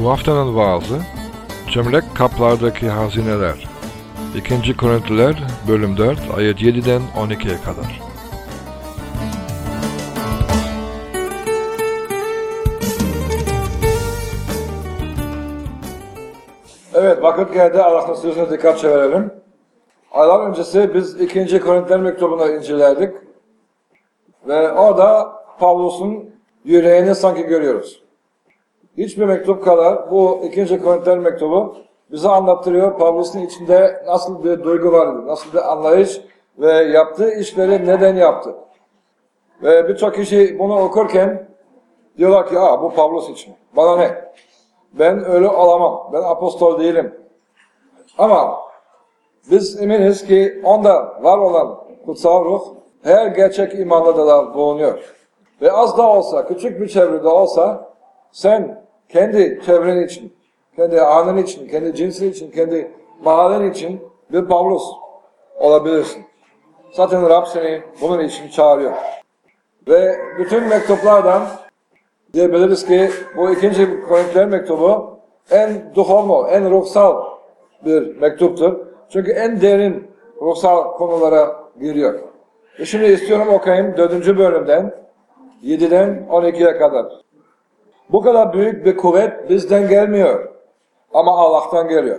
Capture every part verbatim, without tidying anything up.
Bu haftanın vaazı, çömlek kaplardaki hazineler. İkinci Korintiler bölüm dört ayet yediden on ikiye kadar. Evet, vakit geldi. Allah'ın sözüne dikkat çevirelim. Aylar öncesi biz ikinci Korintiler mektubunu incelerdik. Ve orada Pavlus'un yüreğini sanki görüyoruz. Hiçbir mektup kadar bu ikinci Korintiler mektubu bize anlattırıyor. Pavlus'un içinde nasıl bir duygu vardı, nasıl bir anlayış ve yaptığı işleri neden yaptı. Ve birçok kişi bunu okurken diyorlar ki, aa bu Pavlus için. Bana ne? Ben öyle olamam. Ben apostol değilim. Ama biz eminiz ki onda var olan kutsal ruh her gerçek imanla da bulunuyor. Ve az da olsa, küçük bir çevrede olsa sen kendi çevren için, kendi anın için, kendi cinsin için, kendi mahallen için bir Pavlus olabilirsin. Zaten Rab seni bunun için çağırıyor. Ve bütün mektuplardan diyebiliriz ki bu ikinci Korintiler mektubu en duhovno, en ruhsal bir mektuptur. Çünkü en derin ruhsal konulara giriyor. E şimdi istiyorum okuyayım dördüncü bölümden yediden on ikiye kadar. Bu kadar büyük bir kuvvet bizden gelmiyor ama Allah'tan geliyor.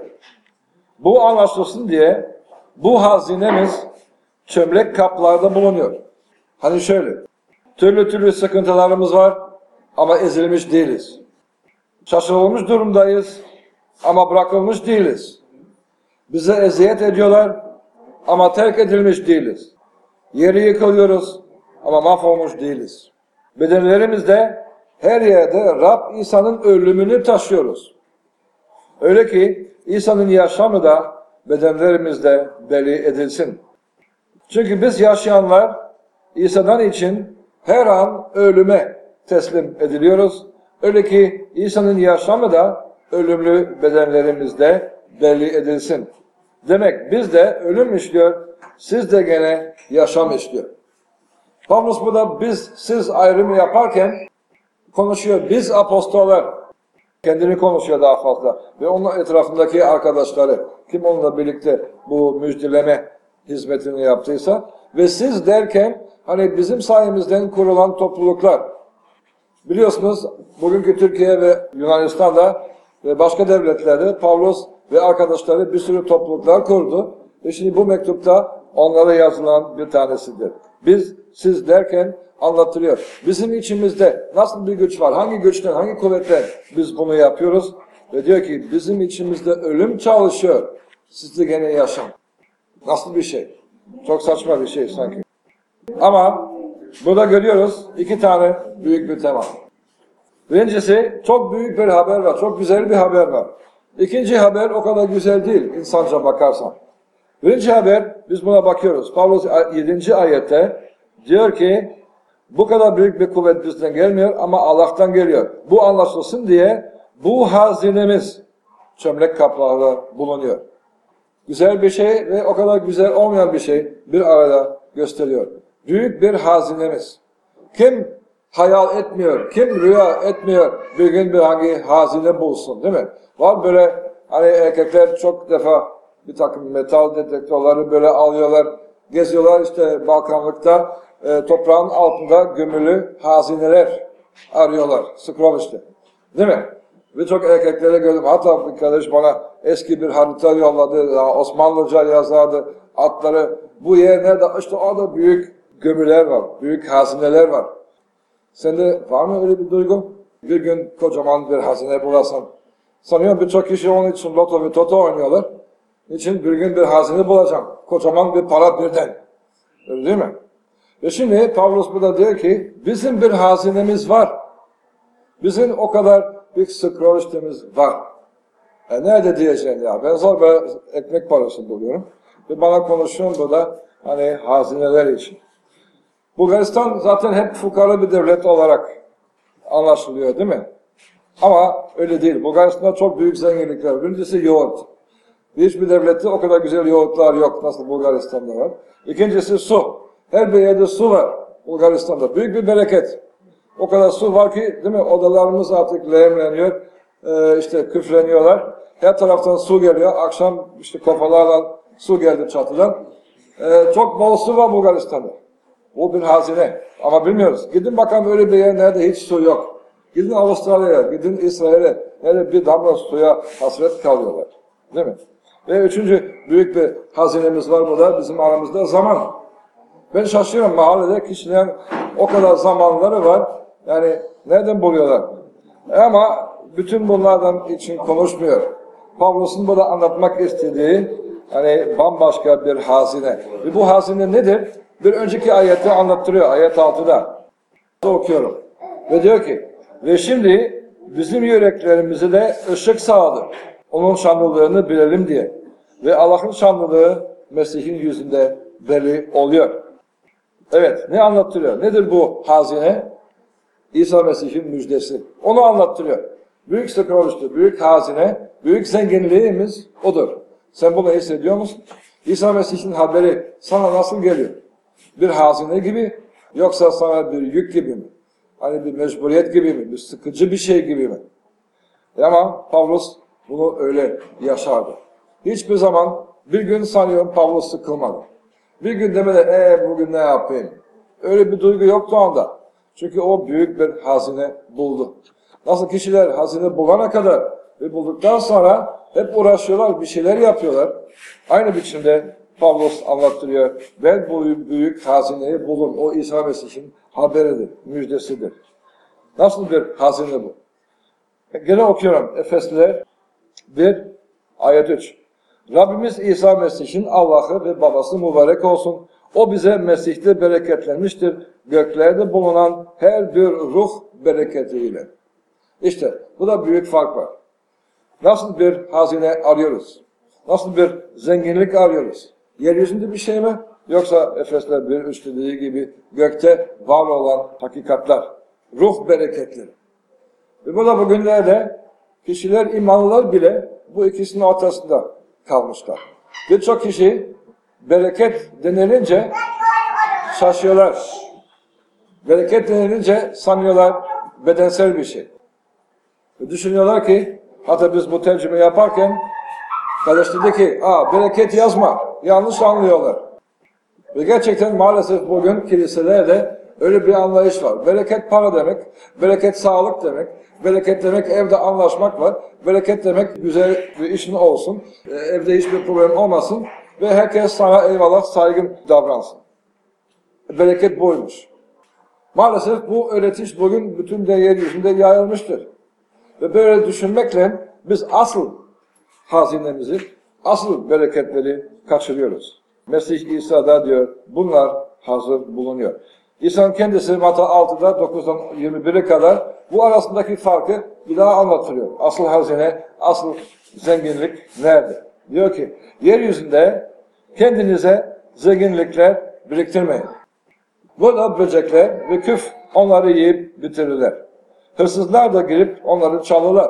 Bu anlaşılsın diye bu hazinemiz çömlek kaplarda bulunuyor. Hani şöyle, türlü türlü sıkıntılarımız var ama ezilmiş değiliz. Şaşırılmış durumdayız ama bırakılmış değiliz. Bize eziyet ediyorlar ama terk edilmiş değiliz. Yeri yıkılıyoruz ama mahvolmuş değiliz. Bedenlerimizde her yerde Rab İsa'nın ölümünü taşıyoruz. Öyle ki İsa'nın yaşamı da bedenlerimizde belli edilsin. Çünkü biz yaşayanlar İsa'dan için her an ölüme teslim ediliyoruz. Öyle ki İsa'nın yaşamı da ölümlü bedenlerimizde belli edilsin. Demek biz de ölüm işliyor, siz de gene yaşam işliyor. Pavlus burada biz, siz ayrımı yaparken konuşuyor. Biz apostollar. Kendini konuşuyor daha fazla. Ve onun etrafındaki arkadaşları, kim onunla birlikte bu müjdeleme hizmetini yaptıysa. Ve siz derken hani bizim sayemizden kurulan topluluklar. Biliyorsunuz bugünkü Türkiye ve Yunanistan'da ve başka devletlerde Pavlus ve arkadaşları bir sürü topluluklar kurdu. Ve şimdi bu mektupta onlara yazılan bir tanesidir. Biz, siz derken anlatılıyor. Bizim içimizde nasıl bir güç var? Hangi güçten, hangi kuvvetten biz bunu yapıyoruz? Ve diyor ki bizim içimizde ölüm çalışıyor. Siz de gene yaşam. Nasıl bir şey? Çok saçma bir şey sanki. Ama burada görüyoruz iki tane büyük bir tema. Birincisi çok büyük bir haber var. Çok güzel bir haber var. İkinci haber o kadar güzel değil insanca bakarsan. Birinci haber biz buna bakıyoruz. Pavlus yedinci ayette diyor ki bu kadar büyük bir kuvvet bizden gelmiyor ama Allah'tan geliyor. Bu anlaşılsın diye bu hazinemiz çömlek kaplarda bulunuyor. Güzel bir şey ve o kadar güzel olmayan bir şey bir arada gösteriyor. Büyük bir hazinemiz. Kim hayal etmiyor, kim rüya etmiyor bir gün bir hangi hazine bulsun değil mi? Var böyle hani erkekler çok defa bir takım metal detektörleri böyle alıyorlar, geziyorlar işte Balkanlıkta e, toprağın altında gömülü hazineler arıyorlar. Skrov işte. Değil mi? Birçok erkeklere gördüm. Hatta bir kardeş bana eski bir harita yolladı. Osmanlıca yazardı. Atları bu yer nerede? İşte orada büyük gömüler var. Büyük hazineler var. Sende var mı öyle bir duygu? Bir gün kocaman bir hazine bulasın. Sanıyorum birçok kişi onun için loto ve toto oynuyorlar. Niçin? Bir gün bir hazine bulacağım. Kocaman bir para birden. Öyle değil mi? Ve şimdi Pavlus burada diyor ki bizim bir hazinemiz var. Bizim o kadar bir scrollistimiz var. E nerede diyeceğim ya? Ben zor böyle ekmek parası buluyorum. Ve bana konuşuyorum burada hani hazineler için. Bulgaristan zaten hep fukara bir devlet olarak anlaşılıyor değil mi? Ama öyle değil. Bulgaristan'da çok büyük zenginlikler var. Birincisi yoğurt. Hiçbir devlette o kadar güzel yoğurtlar yok nasıl Bulgaristan'da var. İkincisi su. Her bir yerde su var Bulgaristan'da. Büyük bir bereket. O kadar su var ki değil mi? Odalarımız artık lehimleniyor. e, işte küfreniyorlar. Her taraftan su geliyor. Akşam işte kafalarla su geldi çatıdan. E, çok bol su var Bulgaristan'da. Bu bir hazine. Ama bilmiyoruz. Gidin bakalım öyle bir yer nerede hiç su yok. Gidin Avustralya'ya, gidin İsrail'e. Nerede bir damla suya hasret kalıyorlar. Değil mi? Ve üçüncü büyük bir hazinemiz var burada bizim aramızda zaman. Ben şaşıyorum, mahallede kişilerin o kadar zamanları var. Yani nereden buluyorlar? Ama bütün bunlardan için konuşmuyor. Pavlus'un burada anlatmak istediği hani bambaşka bir hazine. Ve bu hazine nedir? Bir önceki ayette anlattırıyor, ayet altıda. Okuyorum. Ve diyor ki, ve şimdi bizim yüreklerimize de ışık sağladı. Onun şanlılığını bilelim diye. Ve Allah'ın şanlılığı Mesih'in yüzünde belli oluyor. Evet, ne anlattırıyor? Nedir bu hazine? İsa Mesih'in müjdesi. Onu anlattırıyor. Büyük sıkıntı, büyük hazine, büyük zenginliğimiz odur. Sen bunu hissediyor musun? İsa Mesih'in haberi sana nasıl geliyor? Bir hazine gibi, yoksa sana bir yük gibi mi? Hani bir mecburiyet gibi mi? Bir sıkıcı bir şey gibi mi? Ama Pavlus bunu öyle yaşardı. Hiçbir zaman bir gün sanıyorum Pavlus sıkılmadı. Bir gün demedi, ee bugün ne yapayım? Öyle bir duygu yoktu anda. Çünkü o büyük bir hazine buldu. Nasıl kişiler hazine bulana kadar ve bulduktan sonra hep uğraşıyorlar, bir şeyler yapıyorlar. Aynı biçimde Pavlus anlattırıyor. Ben bu büyük hazineyi bulun. O İsa Mesih'in haberidir, müjdesidir. Nasıl bir hazine bu? Gene okuyorum. Efesliler bir, ayet üç. Rabbimiz İsa Mesih'in Allah'ı ve babası mübarek olsun. O bize Mesih'te bereketlenmiştir. Göklerde bulunan her bir ruh bereketiyle. İşte bu da büyük fark var. Nasıl bir hazine arıyoruz? Nasıl bir zenginlik arıyoruz? Yeryüzünde bir şey mi? Yoksa Efesler bir üç dediği gibi gökte var olan hakikatler, ruh bereketleri. Ve burada bugünlerde kişiler, imanlılar bile bu ikisinin ortasında kalmışlar. Birçok kişi bereket denilince şaşıyorlar. Bereket denilince sanıyorlar bedensel bir şey. Ve düşünüyorlar ki, hatta biz bu tercüme yaparken kardeş dedi ki, aa bereket yazma. Yanlış anlıyorlar. Ve gerçekten maalesef bugün kiliselerde öyle bir anlayış var. Bereket para demek, bereket sağlık demek, bereket demek evde anlaşmak var, bereket demek güzel bir işin olsun, evde hiçbir problem olmasın ve herkes sana eyvallah saygın davransın. Bereket buymuş. Maalesef bu öğretiş bugün bütün de yeryüzünde yayılmıştır. Ve böyle düşünmekle biz asıl hazinemizi, asıl bereketleri kaçırıyoruz. Mesih İsa'da diyor, bunlar hazır bulunuyor. İsa'nın kendisi Matta altıda dokuzdan yirmi bire kadar bu arasındaki farkı bir daha anlatıyor. Asıl hazine, asıl zenginlik nerede? Diyor ki, yeryüzünde kendinize zenginlikler biriktirmeyin. Burada böcekler ve küf onları yiyip bitirirler. Hırsızlar da girip onları çalırlar.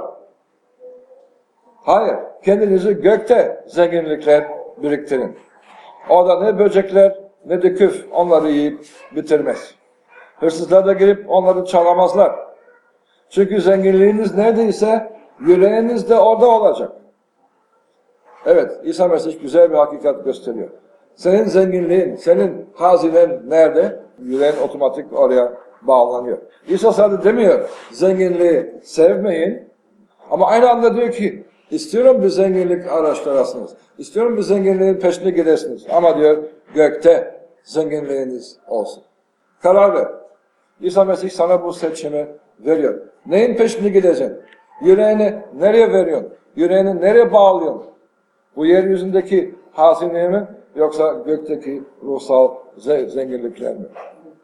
Hayır, kendinizi gökte zenginlikler biriktirin. Orada ne böcekler ne de küf onları yiyip bitirmez. Hırsızlar da girip onları çalamazlar. Çünkü zenginliğiniz neredeyse yüreğiniz de orada olacak. Evet, İsa Mesih güzel bir hakikat gösteriyor. Senin zenginliğin, senin hazinen nerede? Yüreğin otomatik oraya bağlanıyor. İsa sadece demiyor, zenginliği sevmeyin. Ama aynı anda diyor ki, istiyorum bir zenginlik araştırasınız. İstiyorum bir zenginliğin peşine gidesiniz. Ama diyor, gökte zenginliğiniz olsun. Karar ver. İsa Mesih sana bu seçimi veriyor. Neyin peşine gideceksin? Yüreğini nereye veriyorsun? Yüreğini nereye bağlıyorsun? Bu yeryüzündeki hazineye mi? Yoksa gökteki ruhsal zenginlikler mi?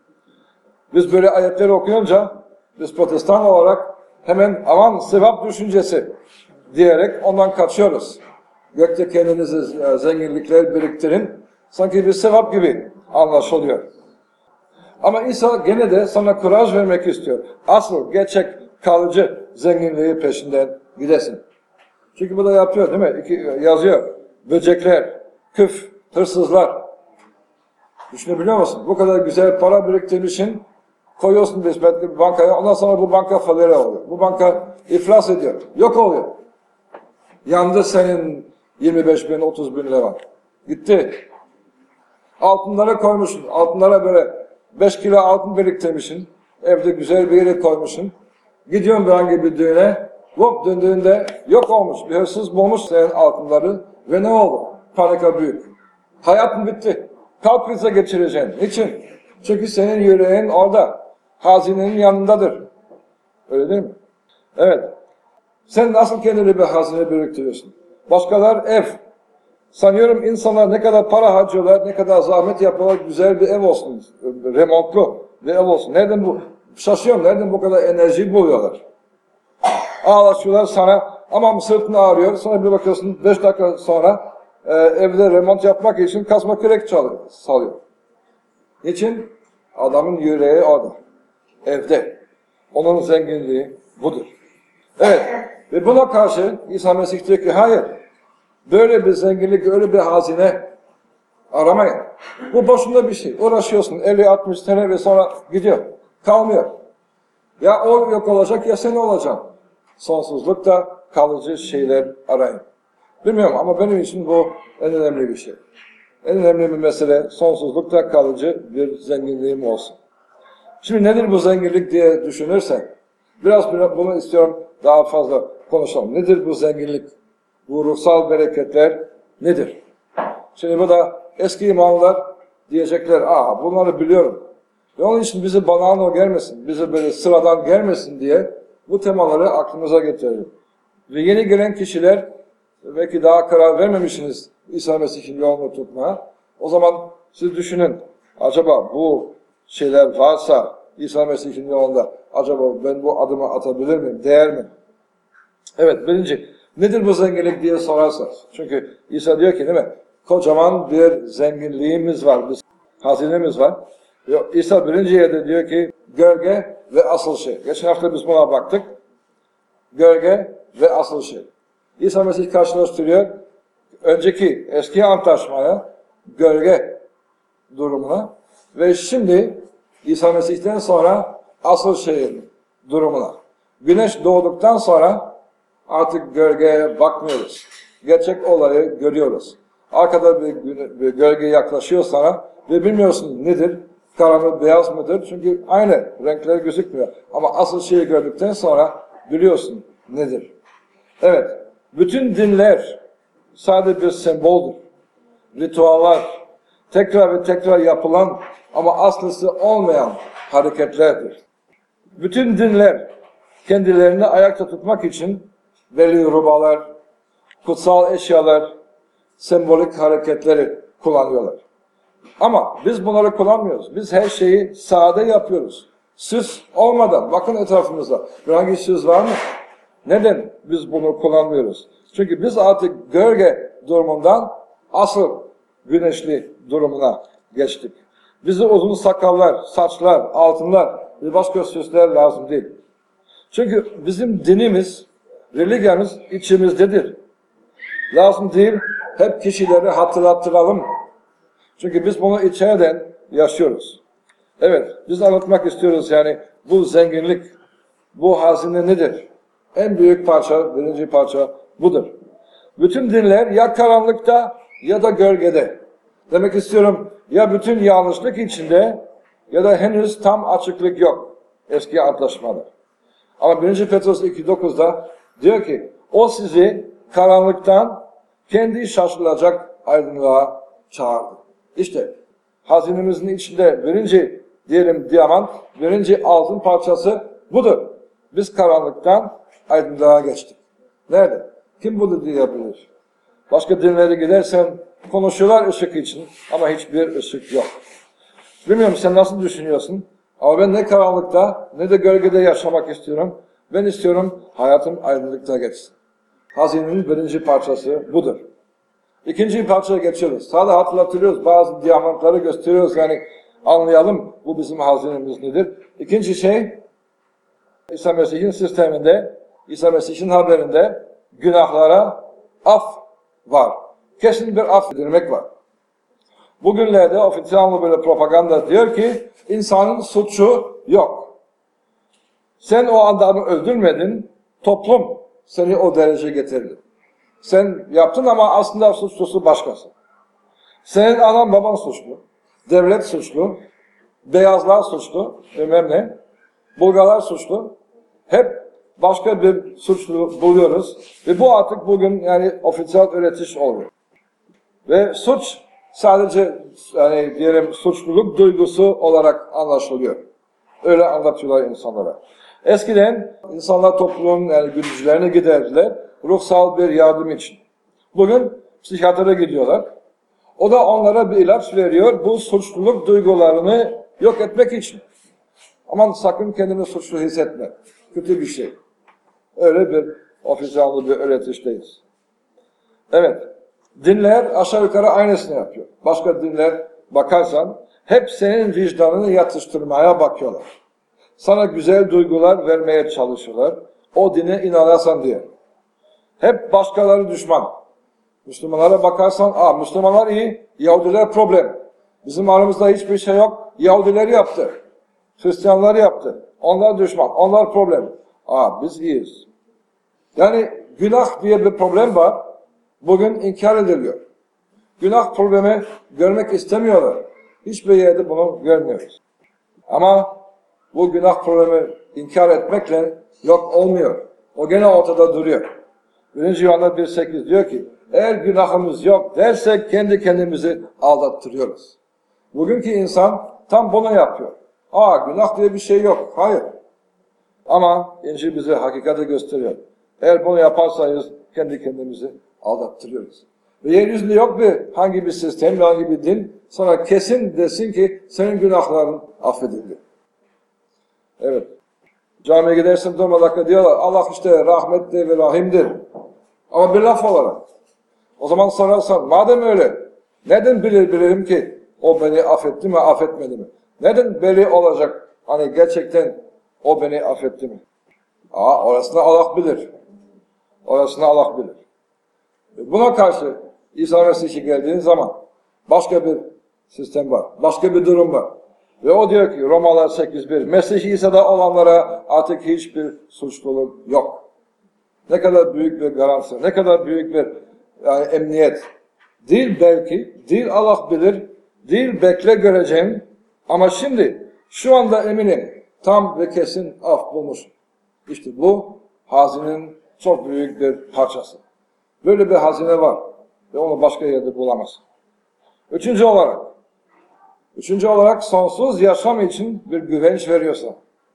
Biz böyle ayetleri okuyunca, biz protestan olarak hemen aman sevap düşüncesi diyerek ondan kaçıyoruz. Gökte kendinize zenginlikler biriktirin. Sanki bir sevap gibi anlaşılıyor. Ama İsa gene de sana kuraj vermek istiyor. Asıl, gerçek, kalıcı zenginliği peşinden gidesin. Çünkü bu da yapıyor değil mi? İki, yazıyor. Böcekler, küf, hırsızlar. Düşünebiliyor musun? Bu kadar güzel para biriktirmişsin Koyuyorsun nispetli bir bankaya, ondan sonra bu banka falere oluyor. Bu banka iflas ediyor, yok oluyor. Yandı senin yirmi beş bin, otuz bin lira. Gitti. Altınlara koymuşsun, altınlara böyle beş kilo altın biriktirmişsin. Evde güzel bir yere koymuşsun. Gidiyorsun herhangi bir düğüne, hop döndüğünde yok olmuş. Bir hırsız bulmuş senin altınları ve ne oldu? Panika büyük. Hayatın bitti. Kalp krizi geçireceksin. Niçin? Çünkü senin yüreğin orada. Hazinenin yanındadır. Öyle değil mi? Evet. Sen nasıl kendine bir hazine biriktiriyorsun? Başkalar ev. Sanıyorum insanlar ne kadar para harcıyorlar, ne kadar zahmet yapıyorlar, güzel bir ev olsun, remontlu bir ev olsun. Nereden bu? Şaşıyorum, nereden bu kadar enerji buluyorlar? Ağlaşıyorlar sana, ama sırtını ağrıyor, sonra bir bakıyorsun beş dakika sonra e, evde remont yapmak için kazma kürek çalıyor, salıyor. Niçin? Adamın yüreği orada, evde. Onun zenginliği budur. Evet, ve buna karşı İsa Mesih diyor ki hayır, böyle bir zenginlik, öyle bir hazine aramayın. Bu boşuna bir şey. Uğraşıyorsun elli altmış sene ve sonra gidiyor. Kalmıyor. Ya o yok olacak ya sen olacaksın. Sonsuzlukta kalıcı şeyler arayın. Bilmiyorum ama benim için bu en önemli bir şey. En önemli bir mesele sonsuzlukta kalıcı bir zenginliğim olsun. Şimdi nedir bu zenginlik diye düşünürsen, biraz bunu istiyorum daha fazla konuşalım. Nedir bu zenginlik? Bu ruhsal bereketler nedir? Şimdi bu da eski imanlar diyecekler, aa bunları biliyorum. Ve onun için bizi banal gelmesin, bizi böyle sıradan gelmesin diye bu temaları aklımıza getiriyorum. Ve yeni gelen kişiler, belki daha karar vermemişsiniz İsa Mesih'in yolunu tutmaya. O zaman siz düşünün, acaba bu şeyler varsa İsa Mesih'in yolunda, acaba ben bu adımı atabilir miyim, değer mi? Evet, birinci, nedir bu zenginlik diye sorarsanız. Çünkü İsa diyor ki değil mi? Kocaman bir zenginliğimiz var, bir hazinemiz var. İsa birinci yerde diyor ki gölge ve asıl şey. Geçen hafta biz buna baktık. Gölge ve asıl şey. İsa Mesih karşılaştırıyor önceki eski antlaşmaya, gölge durumuna ve şimdi İsa Mesih'ten sonra asıl şeyin durumuna. Güneş doğduktan sonra artık gölgeye bakmıyoruz. Gerçek olayı görüyoruz. Arkada bir, bir gölge yaklaşıyor sana ve bilmiyorsun nedir? Karanlık beyaz mıdır? Çünkü aynı renkler gözükmüyor. Ama asıl şeyi gördükten sonra biliyorsun nedir? Evet, bütün dinler sadece bir semboldür. Ritüeller, tekrar ve tekrar yapılan ama aslısı olmayan hareketlerdir. Bütün dinler kendilerini ayakta tutmak için belli rubalar, kutsal eşyalar, sembolik hareketleri kullanıyorlar. Ama biz bunları kullanmıyoruz. Biz her şeyi sade yapıyoruz. Süs olmadan, bakın etrafımızda. Herhangi süs var mı? Neden biz bunu kullanmıyoruz? Çünkü biz artık gölge durumundan asıl güneşli durumuna geçtik. Bize uzun sakallar, saçlar, altınlar ve başka süsler lazım değil. Çünkü bizim dinimiz, religiyamız içimizdedir. Lazım değil, hep kişileri hatırlattıralım. Çünkü biz bunu içeriden yaşıyoruz. Evet, biz anlatmak istiyoruz yani bu zenginlik, bu hazine nedir? En büyük parça, birinci parça budur. Bütün dinler ya karanlıkta ya da gölgede. Demek istiyorum ya bütün yanlışlık içinde ya da henüz tam açıklık yok eski antlaşmada. Ama birinci Petrus iki dokuzda diyor ki o sizi karanlıktan kendi şaşılacak aydınlığa çağırdı. İşte hazinemizin içinde birinci diyelim diamant, birinci altın parçası budur. Biz karanlıktan aydınlığa geçtik. Nerede? Kim bunu diyebilir? Başka dinlere gidersen konuşuyorlar ışık için ama hiçbir ışık yok. Bilmiyorum sen nasıl düşünüyorsun ama ben ne karanlıkta ne de gölgede yaşamak istiyorum. Ben istiyorum hayatım aydınlıkta geçsin. Hazinenin birinci parçası budur. İkinci parçaya geçiyoruz. Sadece hatırlatıyoruz, bazı diamantları gösteriyoruz yani anlayalım bu bizim hazinemiz nedir. İkinci şey İsa Mesih'in sisteminde, İsa Mesih'in haberinde günahlara af var. Kesin bir af edilmek var. Bugünlerde ofisyal böyle propaganda diyor ki insanın suçu yok. Sen o adamı öldürmedin, toplum seni o derece getirdi. Sen yaptın ama aslında suçlusu başkası. Senin anan baban suçlu, devlet suçlu, beyazlar suçlu, bilmem ne, Bulgarlar suçlu. Hep başka bir suçlu buluyoruz ve bu artık bugün yani ofisyal öğretiş oluyor. Ve suç sadece yani diyelim suçluluk duygusu olarak anlaşılıyor. Öyle anlatıyorlar insanlara. Eskiden insanlar toplumun yani güdücülerine giderdiler ruhsal bir yardım için. Bugün psikiyatra gidiyorlar. O da onlara bir ilaç veriyor bu suçluluk duygularını yok etmek için. Aman sakın kendini suçlu hissetme. Kötü bir şey. Öyle bir ofisyal bir öğretişteyiz. Evet. Dinler aşağı yukarı aynısını yapıyor. Başka dinler bakarsan hep senin vicdanını yatıştırmaya bakıyorlar. Sana güzel duygular vermeye çalışıyorlar. O dine inanarsan diye. Hep başkaları düşman. Müslümanlara bakarsan, aa Müslümanlar iyi, Yahudiler problem. Bizim aramızda hiçbir şey yok. Yahudiler yaptı. Hristiyanlar yaptı. Onlar düşman, onlar problem. Aa biz iyiyiz. Yani günah diye bir problem var. Bugün inkar ediliyor. Günah problemi görmek istemiyorlar. Hiçbir yerde bunu görmüyoruz. Ama bu günah problemi inkar etmekle yok olmuyor. O gene ortada duruyor. birinci Yuhanna bir sekiz diyor ki, eğer günahımız yok dersek kendi kendimizi aldattırıyoruz. Bugünkü insan tam bunu yapıyor. Aa günah diye bir şey yok. Hayır. Ama İncil bize hakikati gösteriyor. Eğer bunu yaparsanız kendi kendimizi aldattırıyoruz. Ve yeryüzünde yok bir hangi bir sistem, hangi bir din sana kesin desin ki senin günahların affedildi. Evet. Camiye gidersin durma dakika diyorlar. Allah işte rahmetli ve rahimdir. Ama bir laf olarak. O zaman sorarsan madem öyle neden bilir bilirim ki o beni affetti mi affetmedi mi? Neden belli olacak hani gerçekten o beni affetti mi? Aa orasını Allah bilir. Orasını Allah bilir. Buna karşı İsa Mesih'e geldiğin zaman başka bir sistem var. Başka bir durum var. Ve o diyor ki Romalılar sekiz bir Mesih İsa'da olanlara artık hiçbir suçluluk yok. Ne kadar büyük bir garanti, ne kadar büyük bir yani emniyet. Değil belki, değil Allah bilir, değil bekle göreceğim. Ama şimdi şu anda eminim tam ve kesin af bulmuş. İşte bu hazinenin çok büyük bir parçası. Böyle bir hazine var ve onu başka yerde bulamazsın. Üçüncü olarak, üçüncü olarak sonsuz yaşam için bir güvenç veriyorsa.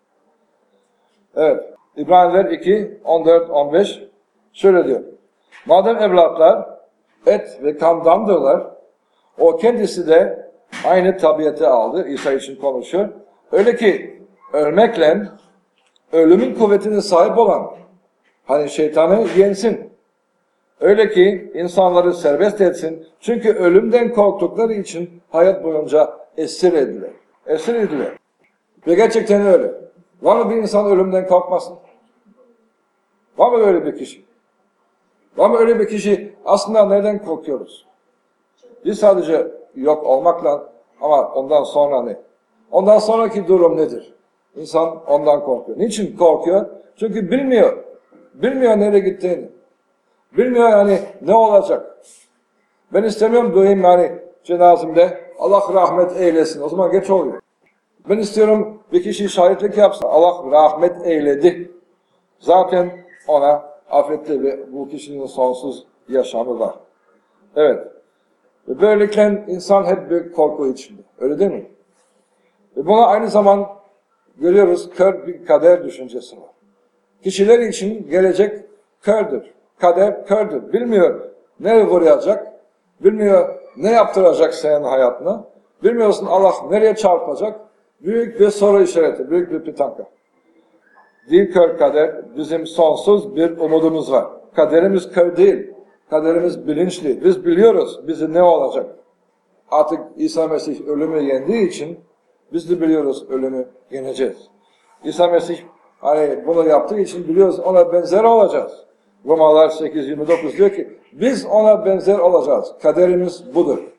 Evet, İbraniler iki, on dört, on beş şöyle diyor. Madem evlatlar et ve kandandırlar, o kendisi de aynı tabiatı aldı, İsa için konuşuyor. Öyle ki ölmekle ölümün kuvvetine sahip olan, hani şeytanı yensin. Öyle ki insanları serbest etsin. Çünkü ölümden korktukları için hayat boyunca esir edilir. Esir edilir. Ve gerçekten öyle. Var mı bir insan ölümden korkmasın? Var mı öyle bir kişi? Var mı öyle bir kişi? Aslında neden korkuyoruz? Biz sadece yok olmakla ama ondan sonra ne? Ondan sonraki durum nedir? İnsan ondan korkuyor. Niçin korkuyor? Çünkü bilmiyor. Bilmiyor nereye gittiğini. Bilmiyor yani ne olacak. Ben istemiyorum duyayım yani cenazemde Allah rahmet eylesin. O zaman geç oluyor. Ben istiyorum bir kişi şahitlik yapsın. Allah rahmet eyledi. Zaten ona affetti ve bu kişinin sonsuz yaşamı var. Evet. Ve böylelikle insan hep bir korku içinde. Öyle değil mi? Ve buna aynı zaman görüyoruz kör bir kader düşüncesi var. Kişiler için gelecek kördür. Kader kördür. Bilmiyor nereye vuracak. Bilmiyor ne yaptıracak senin hayatına. Bilmiyorsun Allah nereye çarpacak. Büyük bir soru işareti. Büyük bir pitanka. Değil kör kader. Bizim sonsuz bir umudumuz var. Kaderimiz kör değil. Kaderimiz bilinçli. Biz biliyoruz bizi ne olacak. Artık İsa Mesih ölümü yendiği için biz de biliyoruz ölümü yeneceğiz. İsa Mesih hani bunu yaptığı için biliyoruz ona benzer olacağız. Romalılar sekiz yirmi dokuz diyor ki biz ona benzer olacağız. Kaderimiz budur.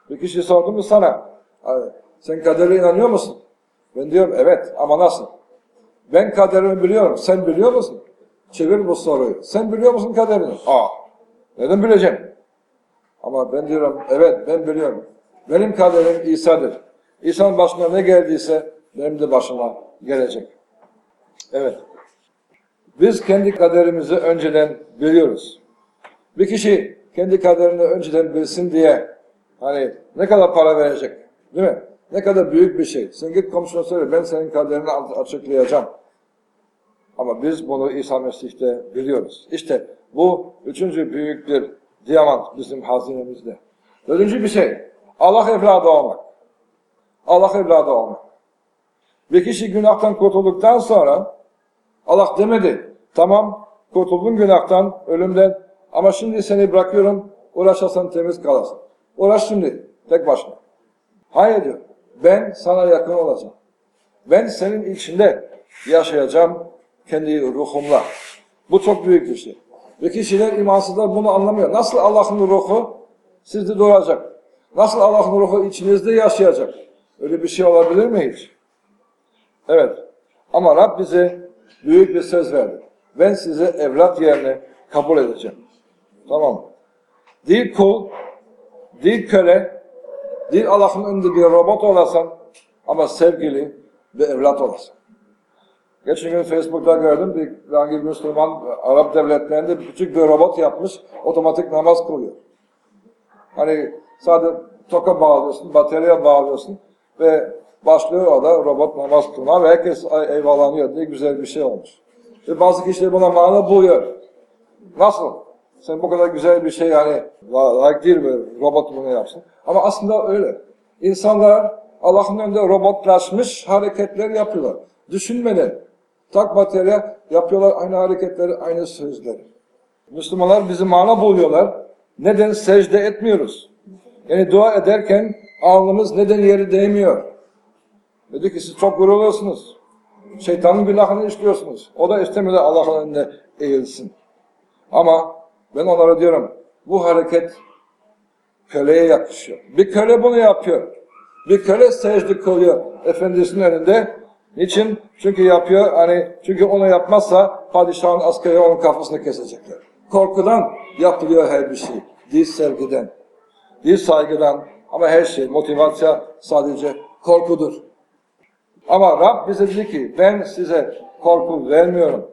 Bir kişi sordu mu sana, sen kadere inanıyor musun? Ben diyorum evet ama nasıl? Ben kaderimi biliyorum, sen biliyor musun? Çevir bu soruyu. Sen biliyor musun kaderini? Aa, neden bileceğim? Ama ben diyorum evet ben biliyorum. Benim kaderim İsa'dır. İsa'nın başına ne geldiyse benim de başıma gelecek. Evet. Biz kendi kaderimizi önceden biliyoruz. Bir kişi kendi kaderini önceden bilsin diye hani ne kadar para verecek, değil mi? Ne kadar büyük bir şey. Sen git komşuna söyle, ben senin kaderini açıklayacağım. Ama biz bunu İsa Mesih'te biliyoruz. İşte bu üçüncü büyük bir diyamant bizim hazinemizde. Dördüncü bir şey, Allah evladı olmak. Allah evladı olmak. Bir kişi günahtan kurtulduktan sonra Allah demedi, tamam kurtuldun günahtan, ölümden ama şimdi seni bırakıyorum, uğraşasan temiz kalasın. Uğraş şimdi, tek başına. Hayır diyor, ben sana yakın olacağım. Ben senin içinde yaşayacağım kendi ruhumla. Bu çok büyük bir şey. Ve kişiler, imansızlar bunu anlamıyor. Nasıl Allah'ın ruhu sizde duracak? Nasıl Allah'ın ruhu içinizde yaşayacak? Öyle bir şey olabilir mi hiç? Evet. Ama Rab bize büyük bir söz verdi. Ben size evlat yerine kabul edeceğim. Tamam mı? Değil kul, değil köle, değil Allah'ın önünde bir robot olasan ama sevgili bir evlat olasın. Geçen gün Facebook'ta gördüm bir hangi Müslüman Arap devletlerinde küçük bir robot yapmış, otomatik namaz kılıyor. Hani sadece toka bağlıyorsun, bataryaya bağlıyorsun ve başlıyor o da robot namaz kılma ve herkes eyvahlanıyor diye güzel bir şey olmuş. Ve bazı kişiler buna mana buluyor. Nasıl? Sen bu kadar güzel bir şey yani layık değil mi robot bunu yapsın? Ama aslında öyle. İnsanlar Allah'ın önünde robotlaşmış hareketler yapıyorlar. Düşünmeden tak batarya yapıyorlar aynı hareketleri, aynı sözleri. Müslümanlar bizi mana buluyorlar. Neden secde etmiyoruz? Yani dua ederken alnımız neden yeri değmiyor? Dedi ki siz çok gururluyorsunuz. Şeytanın günahını işliyorsunuz. O da istemedi Allah'ın önünde eğilsin. Ama ben onlara diyorum bu hareket köleye yakışıyor. Bir köle bunu yapıyor. Bir köle secde kılıyor efendisinin önünde. Niçin? Çünkü yapıyor. Hani çünkü onu yapmazsa padişahın askeri onun kafasını kesecekler. Korkudan yapılıyor her bir şey. Değil sevgiden, değil saygıdan ama her şey motivasyon sadece korkudur. Ama Rab bize dedi ki ben size korku vermiyorum.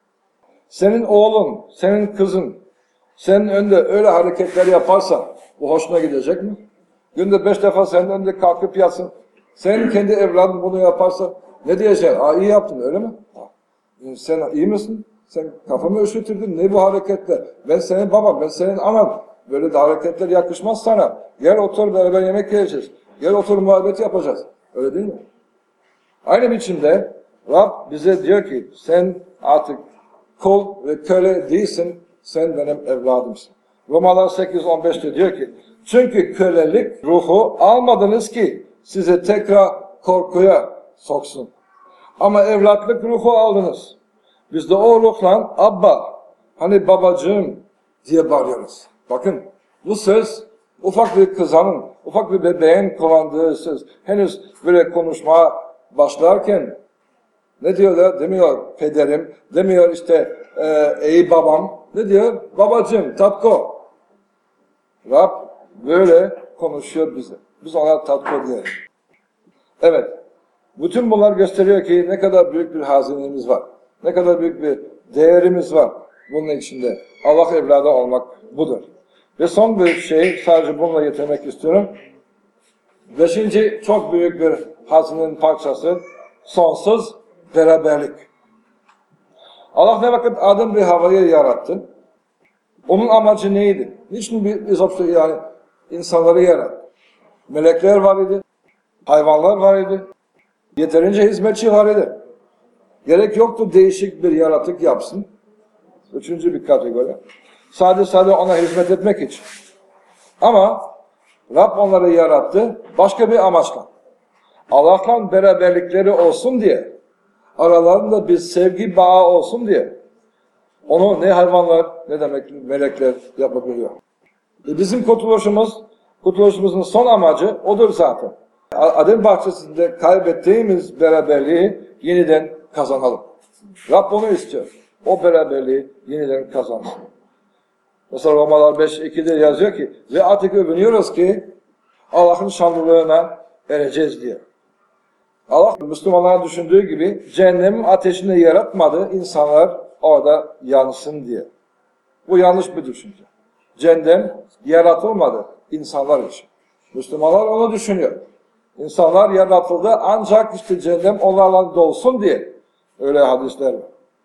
Senin oğlun, senin kızın senin önünde öyle hareketler yaparsa bu hoşuna gidecek mi? Günde beş defa senin önünde kalkıp yatsın. Senin kendi evladın bunu yaparsa ne diyeceksin? Aa iyi yaptın öyle mi? Sen iyi misin? Sen kafamı üşütürdün. Ne bu hareketler? Ben senin babam, ben senin anan. Böyle de hareketler yakışmaz sana. Gel otur beraber yemek yiyeceğiz. Gel otur muhabbet yapacağız. Öyle değil mi? Aynı biçimde Rab bize diyor ki sen artık kul ve köle değilsin. Sen benim evladımsın. Romalar sekiz on beşte diyor ki çünkü kölelik ruhu almadınız ki size tekrar korkuya soksun. Ama evlatlık ruhu aldınız. Biz de o ruhla Abba, hani babacığım diye bağırıyoruz. Bakın bu söz ufak bir kızanın, ufak bir bebeğin kullandığı söz. Henüz böyle konuşmaya başlarken ne diyorlar? Demiyor pederim, demiyor işte e, ey babam. Ne diyor? Babacığım, tatko. Rab böyle konuşuyor bize. Biz ona tatko diyelim. Evet. Bütün bunlar gösteriyor ki ne kadar büyük bir hazinemiz var. Ne kadar büyük bir değerimiz var bunun içinde. Allah evladı olmak budur. Ve son bir şey, sadece bununla yetinmek istiyorum. Beşinci çok büyük bir hazinenin parçası, sonsuz beraberlik. Allah ne vakit Adem ve Havva'yı yarattı? Onun amacı neydi? Niçin bir izopsu yani insanları yarattı? Melekler var idi, hayvanlar var idi, yeterince hizmetçi var idi. Gerek yoktu değişik bir yaratık yapsın. Üçüncü bir kategori. Sadece sadece ona hizmet etmek için. Ama Rab onları yarattı başka bir amaçla. Allah'la beraberlikleri olsun diye, aralarında bir sevgi bağı olsun diye. Onu ne hayvanlar ne demek melekler yapabiliyor. E bizim kurtuluşumuz Kurtuluşumuzun son amacı odur zaten. Adem bahçesinde kaybettiğimiz beraberliği yeniden kazanalım. Rab onu istiyor. O beraberliği yeniden kazansın. Mesela Romalar beş ikide yazıyor ki ve artık övünüyoruz ki Allah'ın şanlılığına ereceğiz diye. Allah Müslümanlar düşündüğü gibi cehennemin ateşini yaratmadı, insanlar orada yansın diye. Bu yanlış bir düşünce. Cehennem yaratılmadı insanlar için. Müslümanlar onu düşünüyor. İnsanlar yaratıldı ancak işte cehennem onlarla dolsun diye. Öyle hadisler var.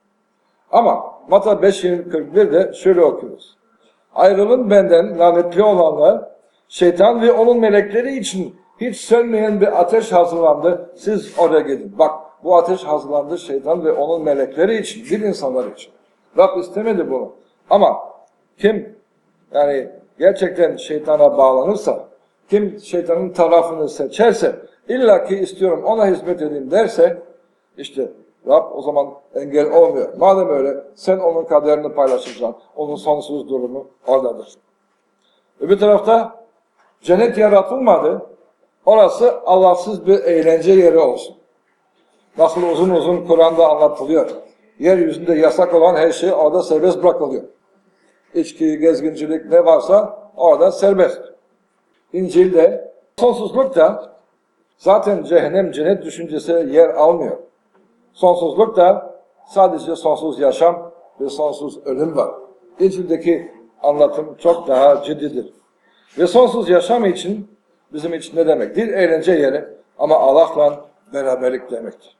Ama Matta beş kırk bir'de şöyle okuyoruz. Ayrılın benden lanetli olanlar, şeytan ve onun melekleri için hiç sönmeyen bir ateş hazırlandı. Siz oraya gidin. Bak bu ateş hazırlandı şeytan ve onun melekleri için, bir insanlar için. Rab istemedi bunu. Ama kim yani gerçekten şeytana bağlanırsa, kim şeytanın tarafını seçerse, illaki istiyorum ona hizmet edeyim derse, işte Rab o zaman engel olmuyor. Madem öyle sen onun kaderini paylaşacaksın. Onun sonsuz durumu oradadır. Öbür tarafta cennet yaratılmadı. Orası Allahsız bir eğlence yeri olsun. Nasıl uzun uzun Kur'an'da anlatılıyor. Yeryüzünde yasak olan her şey orada serbest bırakılıyor. İçki, gezgincilik ne varsa orada serbest. İncil'de sonsuzlukta zaten cehennem cennet düşüncesi yer almıyor. Sonsuzlukta sadece sonsuz yaşam ve sonsuz ölüm var. İncil'deki anlatım çok daha ciddidir. Ve sonsuz yaşam için bizim için ne demek? Bir eğlence yeri ama Allah'la beraberlik demektir.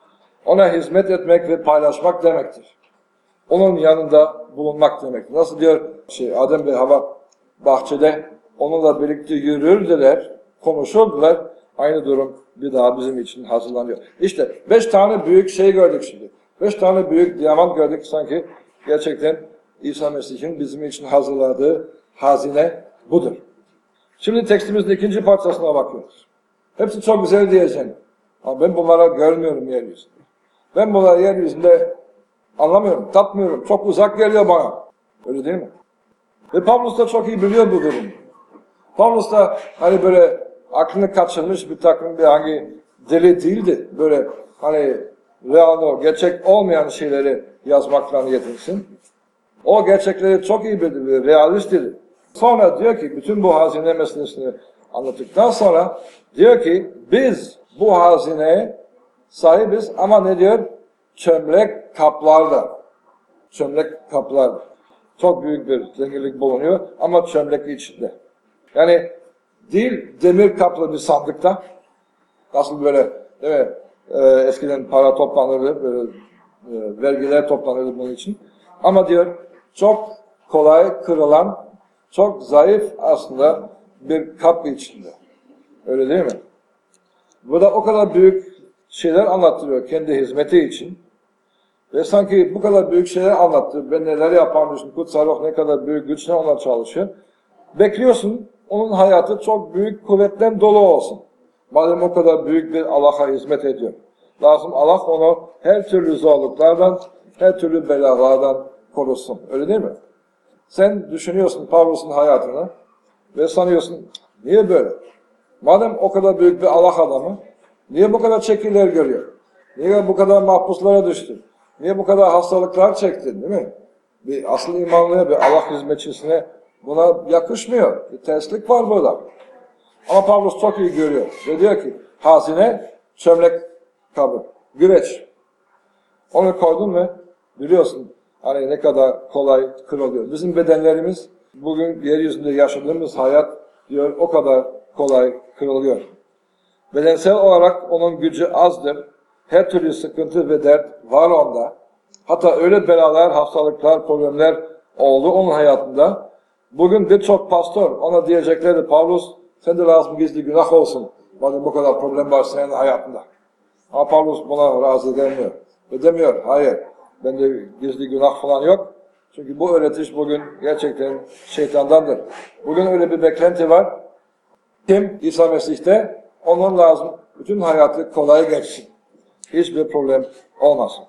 Ona hizmet etmek ve paylaşmak demektir. Onun yanında bulunmak demektir. Nasıl diyor şey Adem ve Hava bahçede onunla birlikte yürürdüler, konuşurdular. Aynı durum bir daha bizim için hazırlanıyor. İşte beş tane büyük şey gördük şimdi. Beş tane büyük diamant gördük sanki gerçekten İsa Mesih'in bizim için hazırladığı hazine budur. Şimdi tekstimizin ikinci parçasına bakıyoruz. Hepsi çok güzel diyeceğim. Ama ben bunlara görmüyorum yeryüzünde. Ben bunları yeryüzünde anlamıyorum, tatmıyorum. Çok uzak geliyor bana. Öyle değil mi? Ve Pavlus da çok iyi biliyor bu durumu. Pavlus da hani böyle aklını kaçırmış bir takım bir hangi deli değildi. Böyle hani real, gerçek olmayan şeyleri yazmakla yetinsin. O gerçekleri çok iyi bildi, realist dedi. Sonra diyor ki bütün bu hazine meselesini anlattıktan sonra diyor ki biz bu hazineye sahibiz ama ne diyor? Çömlek kaplarda. Çömlek kaplarda. Çok büyük bir zenginlik bulunuyor ama çömlek içinde. Yani değil demir kaplı bir sandıkta. Nasıl böyle değil mi? Ee, eskiden para toplanırdı, böyle, e, vergiler toplanırdı bunun için. Ama diyor çok kolay kırılan, çok zayıf aslında bir kap içinde. Öyle değil mi? Burada o kadar büyük şeyler anlattırıyor kendi hizmeti için. Ve sanki bu kadar büyük şeyler anlattı. Ben neler yaparmışım, kutsal ruh ne kadar büyük güçle ona çalışıyor. Bekliyorsun onun hayatı çok büyük kuvvetten dolu olsun. Madem o kadar büyük bir Allah'a hizmet ediyor. Lazım Allah onu her türlü zorluklardan, her türlü belalardan korusun. Öyle değil mi? Sen düşünüyorsun Pavlus'un hayatını ve sanıyorsun niye böyle? Madem o kadar büyük bir Allah adamı, niye bu kadar çekiler görüyor? Niye bu kadar mahpuslara düştü? Niye bu kadar hastalıklar çektin değil mi? Bir asıl imanlıya, bir Allah hizmetçisine buna yakışmıyor. Bir terslik var burada. Ama Pavlus çok iyi görüyor. Ve diyor ki hazine çömlek kabı, güveç. Onu koydun mu biliyorsun hani ne kadar kolay kırılıyor. Bizim bedenlerimiz bugün yeryüzünde yaşadığımız hayat diyor o kadar kolay kırılıyor. Bedensel olarak onun gücü azdır. Her türlü sıkıntı ve dert var onda. Hatta öyle belalar, hastalıklar, problemler oldu onun hayatında. Bugün birçok pastör ona diyeceklerdi Pavlus sende lazım gizli günah olsun. Madem bu kadar problem var senin hayatında. Ama Pavlus buna razı gelmiyor. Ve demiyor hayır bende gizli günah falan yok. Çünkü bu öğretiş bugün gerçekten şeytandandır. Bugün öyle bir beklenti var. Kim İsa Mesih'te onun lazım bütün hayatı kolay geçsin. Hiçbir problem olmasın.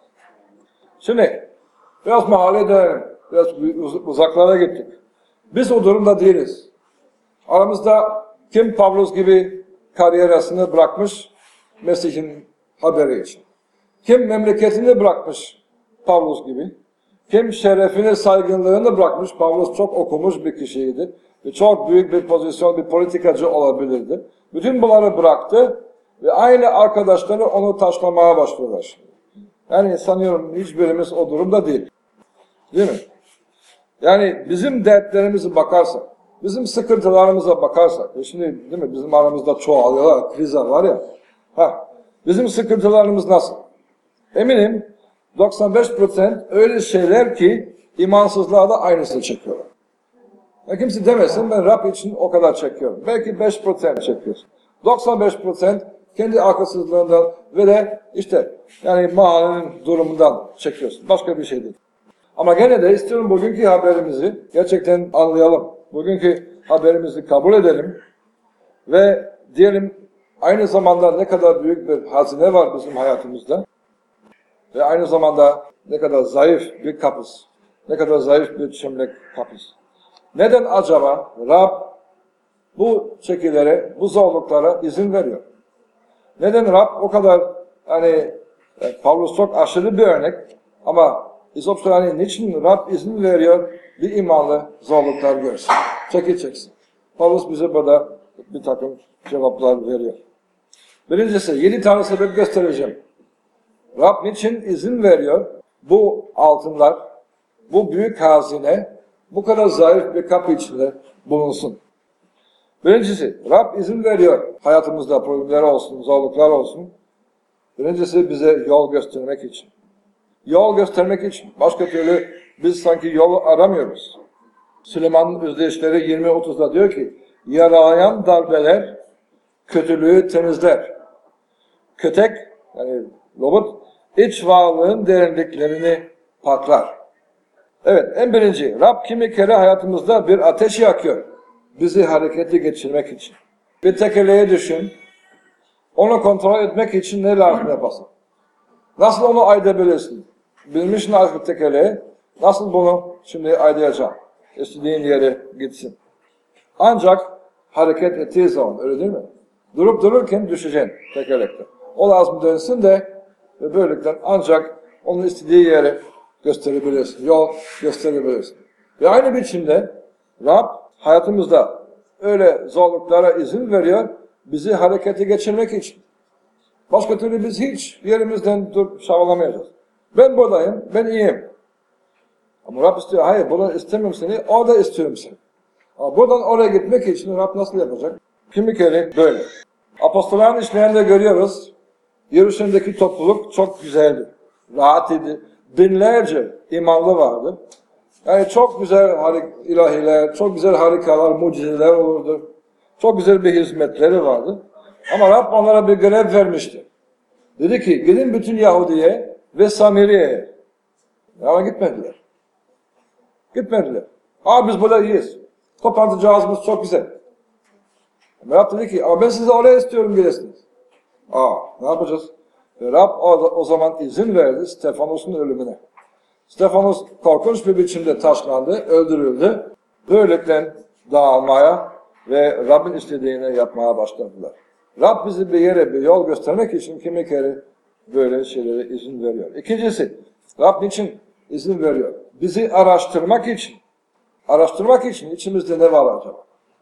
Şimdi biraz mahalleye dönelim. Biraz uzaklara gittik. Biz o durumda değiliz. Aramızda kim Pavlus gibi kariyeresini bırakmış Mesih'in haberi için? Kim memleketini bırakmış Pavlus gibi? Kim şerefini, saygınlığını bırakmış? Pavlus çok okumuş bir kişiydi. Ve çok büyük bir pozisyon, bir politikacı olabilirdi. Bütün bunları bıraktı ve aynı arkadaşları onu taşlamaya başlıyorlar şimdi. Yani sanıyorum hiçbirimiz o durumda değil. Değil mi? Yani bizim dertlerimize bakarsak, bizim sıkıntılarımıza bakarsak, e şimdi değil mi bizim aramızda çoğalıyorlar, krizler var ya, ha, bizim sıkıntılarımız nasıl? Eminim doksan beş procent öyle şeyler ki imansızlığa da aynısını çekiyorlar. Ya kimse demesin ben Rab için o kadar çekiyorum. Belki beş procent çekiyorsun. doksan beş procent kendi akılsızlığından ve de işte yani mahallenin durumundan çekiyorsun. Başka bir şey değil. Ama gene de istiyorum bugünkü haberimizi gerçekten anlayalım. Bugünkü haberimizi kabul edelim ve diyelim aynı zamanda ne kadar büyük bir hazine var bizim hayatımızda ve aynı zamanda ne kadar zayıf bir kapız, ne kadar zayıf bir çömlek kapız. Neden acaba Rab bu çekilere, bu zorluklara izin veriyor? Neden Rab o kadar hani Pavlus çok aşırı bir örnek ama İzopsörani niçin Rab izin veriyor bir imanlı zorluklar görsün, çekil çeksin. Pavlus bize burada bir takım cevaplar veriyor. Birincisi yedi tane sebep göstereceğim. Rab niçin izin veriyor bu altınlar, bu büyük hazine bu kadar zayıf bir kapı içinde bulunsun. Birincisi Rab izin veriyor hayatımızda problemler olsun, zorluklar olsun. Birincisi bize yol göstermek için. Yol göstermek için. Başka türlü biz sanki yolu aramıyoruz. Süleyman'ın özdeyişleri yirmi otuzda diyor ki yaralayan darbeler kötülüğü temizler. Kötek yani robot iç varlığın derinliklerini patlar. Evet en birinci Rab kimi kere hayatımızda bir ateş yakıyor. Bizi harekete geçirmek için. Bir tekerleğe düşün. Onu kontrol etmek için ne lazım yapasın? Nasıl onu aydabilirsin? Bilmişsin artık tekerleği. Nasıl bunu şimdi aydayacağım? İstediğin yere gitsin. Ancak hareket ettiği zaman öyle değil mi? Durup dururken düşeceksin tekerlekte. O lazım dönsün de ve böylelikle ancak onun istediği yere gösterebilirsin. Yol gösterebilirsin. Ve aynı biçimde Rab hayatımızda öyle zorluklara izin veriyor bizi harekete geçirmek için. Başka türlü biz hiç yerimizden dur şavalamayacağız. Ben buradayım, ben iyiyim. Ama Rab istiyor, hayır burada istemiyorum seni, orada istiyorum seni. Ama buradan oraya gitmek için Rab nasıl yapacak? Kimi kere böyle. Apostolların işlerinde görüyoruz, Yeruşalim'deki topluluk çok güzeldi, rahat idi. Binlerce imanlı vardı. Yani çok güzel ilahiler, çok güzel harikalar, mucizeler olurdu. Çok güzel bir hizmetleri vardı. Ama Rab onlara bir görev vermişti. Dedi ki gidin bütün Yahudiye ve Samiriye'ye. Ama gitmediler. Gitmediler. Aa biz burada iyiyiz. Toplantı cihazımız çok güzel. Ama Rab dedi ki ama ben sizi oraya istiyorum gidesiniz. Aa ne yapacağız? Ve Rab o, o zaman izin verdi Stefanos'un ölümüne. Stefanos korkunç bir biçimde taşlandı, öldürüldü. Böylelikle dağılmaya ve Rabbin istediğini yapmaya başladılar. Rab bizi bir yere, bir yol göstermek için kimi kere böyle şeylere izin veriyor. İkincisi, Rab niçin izin veriyor? Bizi araştırmak için. Araştırmak için içimizde ne var acaba?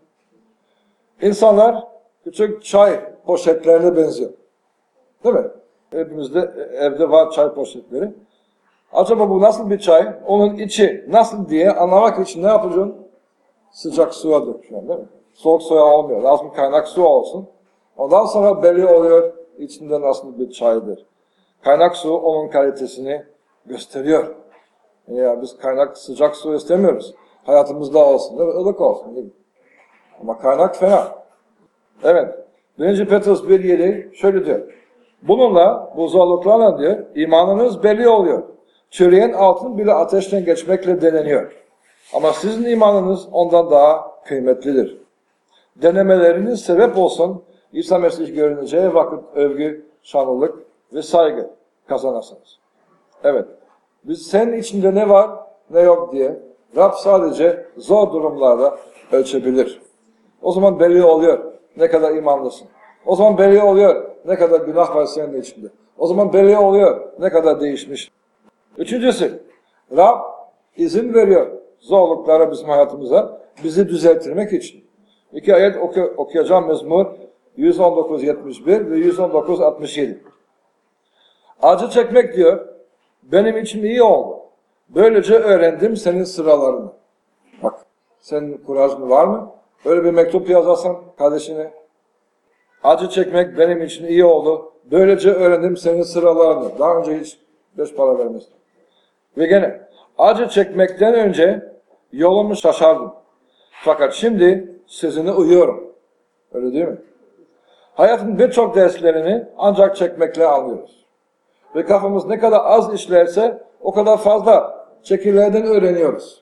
İnsanlar küçük çay poşetlerine benziyor. Değil mi? Hepimizde evde var çay poşetleri. Acaba bu nasıl bir çay? Onun içi nasıl diye anlamak için ne yapacağım? Sıcak suya döküyorum değil mi? Soğuk suya olmuyor. Lazım kaynak su olsun. Ondan sonra belli oluyor içinde nasıl bir çaydır. Kaynak su onun kalitesini gösteriyor. Ya biz kaynak sıcak su istemiyoruz. Hayatımızda olsun değil mi? Ilık olsun değil mi? Ama kaynak fena. Evet. birinci Petrus bir yedi şöyle diyor. Bununla, bu zorluklarla diyor, imanınız belli oluyor. Çürüyen altın bile ateşten geçmekle deneniyor. Ama sizin imanınız ondan daha kıymetlidir. Denemeleriniz sebep olsun, İsa Mesih görüneceği vakit övgü, şanlılık ve saygı kazanırsınız. Evet, biz senin içinde ne var, ne yok diye Rab sadece zor durumlarda ölçebilir. O zaman belli oluyor ne kadar imanlısın. O zaman belli oluyor ne kadar günah var senin içinde. O zaman belli oluyor ne kadar değişmiş. Üçüncüsü, Rab izin veriyor zorluklara bizim hayatımıza, bizi düzeltmek için. İki ayet oku, okuyacağım Mezmur yüz on dokuz yetmiş bir ve yüz on dokuz altmış yedi. Acı çekmek diyor, benim için iyi oldu. Böylece öğrendim senin sıralarını. Bak, senin kurajın var mı? Böyle bir mektup yazarsan kardeşine. Acı çekmek benim için iyi oldu. Böylece öğrendim senin sıralarını. Daha önce hiç beş para vermezdim. Ve gene, acı çekmekten önce yolumu şaşardım. Fakat şimdi sözüne uyuyorum. Öyle değil mi? Hayatın birçok derslerini ancak çekmekle alıyoruz. Ve kafamız ne kadar az işlerse o kadar fazla çekilerden öğreniyoruz.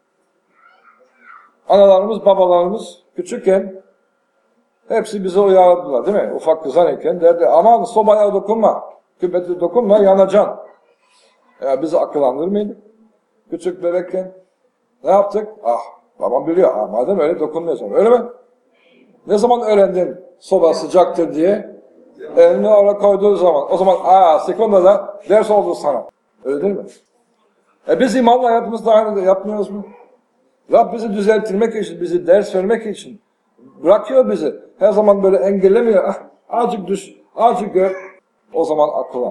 Analarımız, babalarımız küçükken hepsi bize uyardılar değil mi? Ufak kızanken derdi aman sobaya dokunma, kübete dokunma yanacaksın. Ya bizi akıllandırır mıydı? Küçük bebekken ne yaptık? Ah babam biliyor. Ah, madem öyle dokunmayacağım. Öyle mi? Ne zaman öğrendin soba sıcaktır diye? Elini oraya koyduğu zaman. O zaman aa sekundada ders oldu sana. Öyle değil mi? E biz imanla hayatımızda aynı yapmıyoruz mu? Rab bizi düzeltmek için, bizi ders vermek için bırakıyor bizi. Her zaman böyle engellemiyor. Ah, azıcık düş, azıcık gör. O zaman akıllan.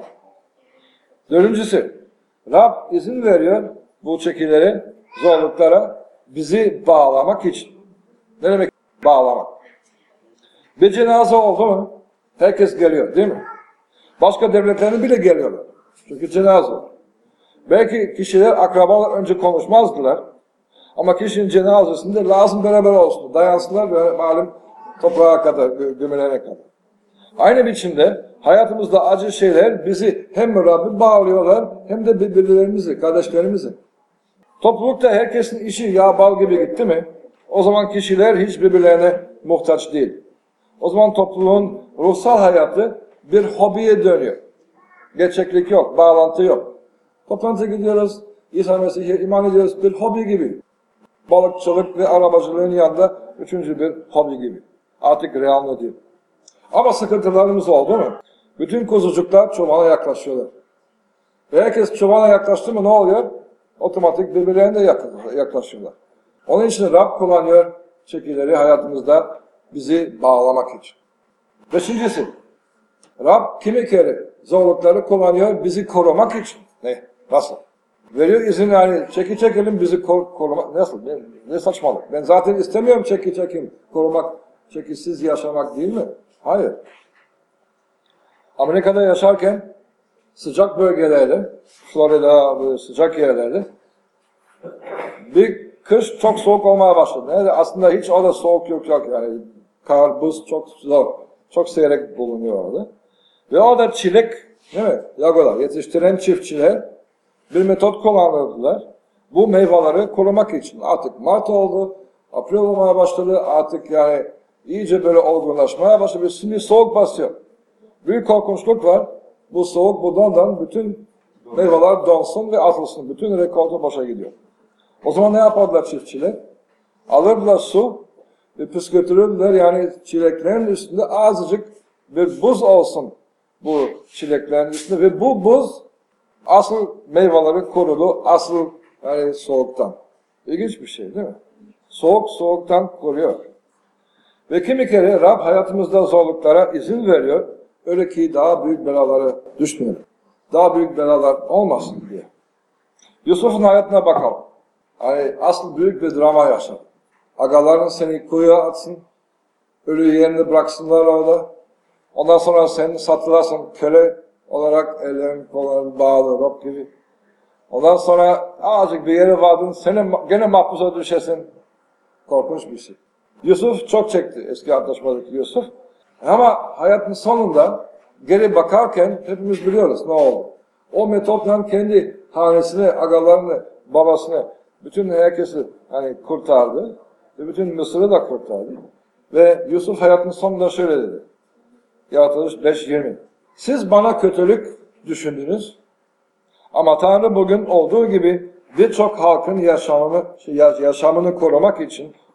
Dördüncüsü, Rab izin veriyor bu çekilere, zorluklara bizi bağlamak için. Ne demek bağlamak? Bir cenaze oldu mu? Herkes geliyor değil mi? Başka devletlerin bile geliyorlar. Çünkü cenaze. Belki kişiler, akrabalar önce konuşmazdılar. Ama kişinin cenazesinde lazım beraber olsun. Dayansınlar ve malum toprağa kadar, gömülene kadar. Aynı biçimde hayatımızda acı şeyler bizi hem Rabbi bağlıyorlar hem de birbirlerimizi, kardeşlerimizi. Toplulukta herkesin işi yağ bal gibi gitti mi? O zaman kişiler hiç birbirlerine muhtaç değil. O zaman topluluğun ruhsal hayatı bir hobiye dönüyor. Gerçeklik yok, bağlantı yok. Toplantıya gidiyoruz, İsa Mesih'e iman ediyoruz bir hobi gibi. Balıkçılık ve arabacılığın yanında üçüncü bir hobi gibi. Artık realde değil. Ama sıkıntılarımız oldu mu? Bütün kuzucuklar çobana yaklaşıyorlar. Ve herkes çobana yaklaştı mı ne oluyor? Otomatik birbirlerine de yaklaşıyorlar. Onun için Rab kullanıyor çekileri hayatımızda bizi bağlamak için. Beşincisi, Rab kimi kere zorlukları kullanıyor bizi korumak için. Ne? Nasıl? Veriyor izin yani çeki çekelim bizi kor korumak. Nasıl? Ne, ne saçmalık. Ben zaten istemiyorum çeki çekim. Korumak, çekisiz yaşamak değil mi? Hayır. Amerika'da yaşarken sıcak bölgelerde, Florida böyle sıcak yerlerde bir kış çok soğuk olmaya başladı. Yani aslında hiç orada soğuk yok yok yani kar, buz çok zor. Çok seyrek bulunuyor orada. Ve orada çilek, değil mi? Yagolar yetiştiren çiftçiler bir metot kullanırdılar. Bu meyveleri korumak için. Artık Mart oldu, April olmaya başladı. Artık yani iyice böyle olgunlaşmaya başladı. Şimdi soğuk basıyor. Büyük korkunçluk var. Bu soğuk bu dondan bütün meyveler donsun ve atılsın. Bütün rekolta boşa gidiyor. O zaman ne yapardılar çiftçiler? Alırdılar su ve püskürtürürdüler. Yani çileklerin üstünde azıcık bir buz olsun bu çileklerin üstünde. Ve bu buz asıl meyveleri korudu. Asıl yani soğuktan. İlginç bir şey değil mi? Soğuk soğuktan koruyor. Ve kimi kere Rab hayatımızda zorluklara izin veriyor. Öyle ki daha büyük belalara düşmeyelim. Daha büyük belalar olmasın diye. Yusuf'un hayatına bakalım. Hani asıl büyük bir drama yaşadı. Agaların seni kuyuya atsın. Ölü yerini bıraksınlar orada. Ondan sonra seni satılarsın köle olarak ellerin kolların bağlı rob gibi. Ondan sonra azıcık bir yere vardın. Seni gene mahpusa düşesin. Korkunç bir şey. Yusuf çok çekti. Eski antlaşmadaki Yusuf. Ama hayatın sonunda geri bakarken hepimiz biliyoruz ne oldu. O metotla kendi hanesini, agalarını, babasını, bütün herkesi hani kurtardı. Ve bütün Mısır'ı da kurtardı. Ve Yusuf hayatın sonunda şöyle dedi. Yaratılış beş yirmi. Siz bana kötülük düşündünüz. Ama Tanrı bugün olduğu gibi birçok halkın yaşamını, yaşamını korumak için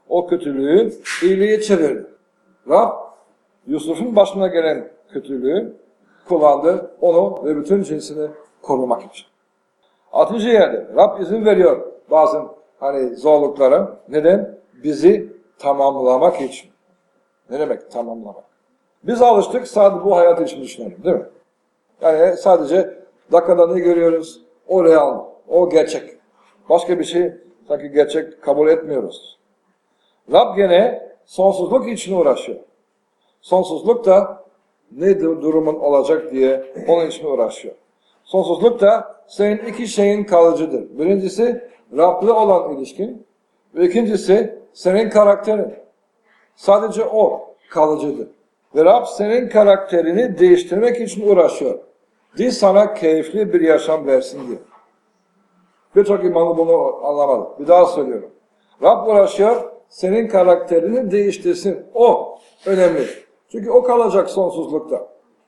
o kötülüğü iyiliğe çevirdi. Rab, Yusuf'un başına gelen kötülüğü kullandı, onu ve bütün cinsini korumak için. Altıncı yerde Rab izin veriyor bazı hani zorluklara. Neden? Bizi tamamlamak için. Ne demek tamamlamak? Biz alıştık sadece bu hayat için düşünelim, değil mi? Yani sadece dakikada ne görüyoruz? O real, o gerçek. Başka bir şey sanki gerçek kabul etmiyoruz. Rab gene sonsuzluk için uğraşıyor. Sonsuzluk da ne durumun olacak diye onun için uğraşıyor. Sonsuzluk da senin iki şeyin kalıcıdır. Birincisi Rab'le olan ilişkin ve ikincisi senin karakterin. Sadece o kalıcıdır. Ve Rab senin karakterini değiştirmek için uğraşıyor. Değil sana keyifli bir yaşam versin diye. Birçok imanlı bunu anlamadı. Bir daha söylüyorum. Rab uğraşıyor, senin karakterini değiştirsin. O önemli. Çünkü o kalacak sonsuzlukta.